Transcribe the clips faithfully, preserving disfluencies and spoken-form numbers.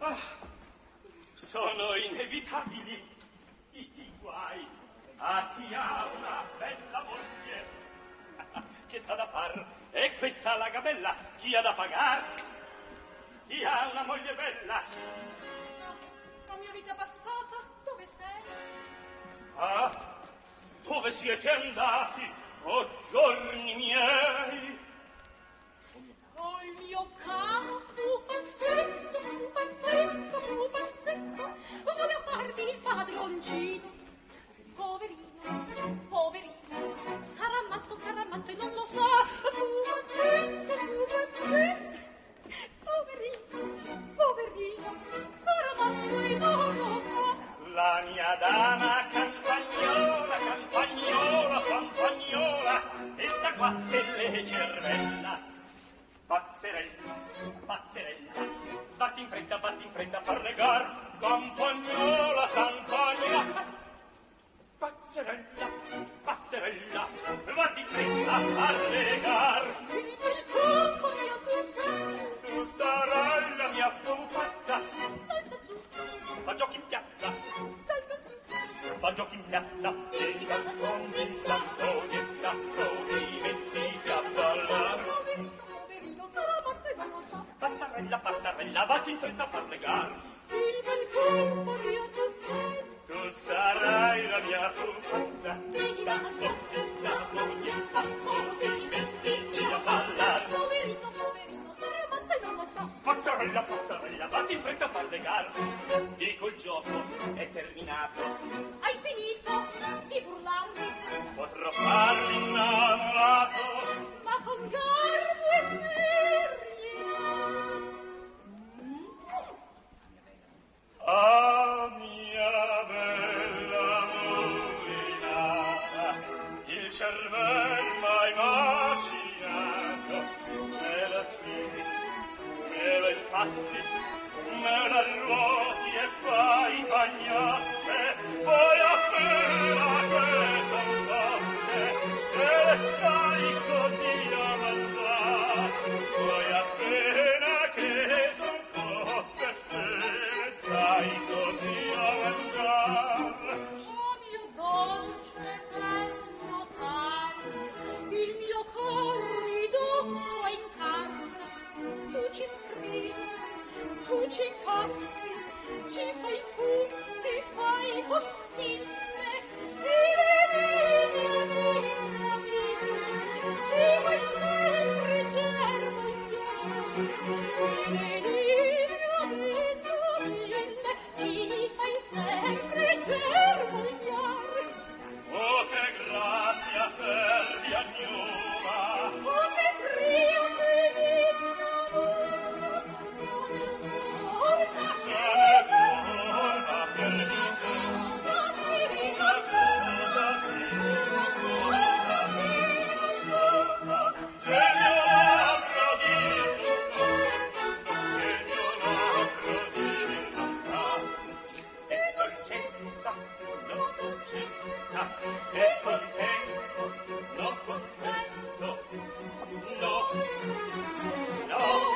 Ah, sono inevitabili i, i guai a chi ha una bella moglie. Che sa da far? E questa la gabella, chi ha da pagar? Chi ha una moglie bella? No, la mia vita passata, dove sei? Ah, dove siete andati, o giorni miei? Oh, il mio caro pupazzetto, pupazzetto, pupazzetto, voglio farvi il padroncino. Poverino, poverino, sarà matto, sarà matto e non lo sa. Pupazzetto, pupazzetto, poverino, poverino, sarà matto e non lo sa. La mia dama campagnola, campagnola, campagnola, essa guasta le cervella. Pazzerella, pazzerella, vatti in fretta, vatti in fretta a far legar. Campagnola, campagnola, pazzerella, pazzerella, vatti in fretta a far legar. Il bel colpo mio tu sei, tu sarai la mia pupazza. salta su, fa giochi in piazza, salta su, fa giochi in piazza. Di canzon, di canto, di canto, vi mettiti a ballare. Pazzarella, pazzarella, vatti in fretta a far legar. Il bel corpo mio tu sei, tu sarai la mia pupazza. Di canzon, di canto, di canto, vi mettiti a ballare. Poverino, poverino, sarà matto e non lo so. Pazzarella, pazzarella, vatti in fretta a far legar. Dico il gioco è terminato. Hai finito di burlarmi? Potrò farmi innamorato, ma con garbo e serietà. Ah, mia bella mulinata, il cervel m'hai macinato, me la tiri, me la impasti, me la ruoti e fai bagnate, poi appena che son fatte, e stai così a mangiare, poi appena che son cotte, e stai così a mangiare. Oh mio dolce bello tanto, il mio corrido incanto, tu ci scrivi, tu ci incassi, ci fai punti, fai postille, e vedi, ci vuoi sempre germogliare, e vedi, ci fai sempre germogliare. Oh, che grazia servi a Gnoma! Oh, che brio che Se ne volta per di sé, cosa scrivi, cosa cosa scrivi, cosa che il mio labbro dir non sa, che il mio labbro dir non sa. E dolcezza, no dolcezza, e contento, no contento, no, no.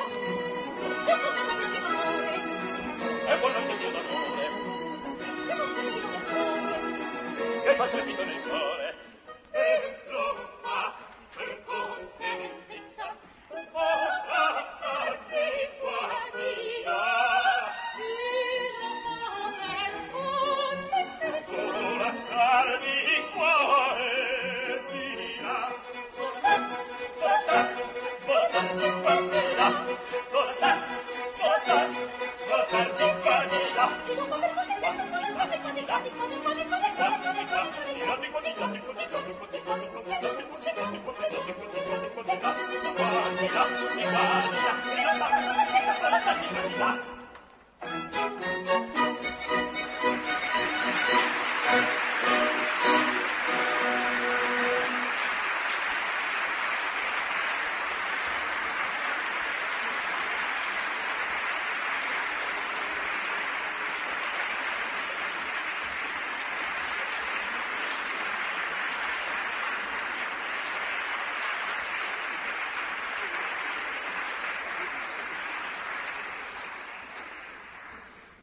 E buono Dio d'amore, che fa strepito nel cuore, e trova per contentezza, sforzarmi qua via, sforzarmi qua e via, sforzar, sforzarmi qua e là, sforzar, sforzar, sforzarmi qua e là. Italia, Italia, Italia, Italia, Italia,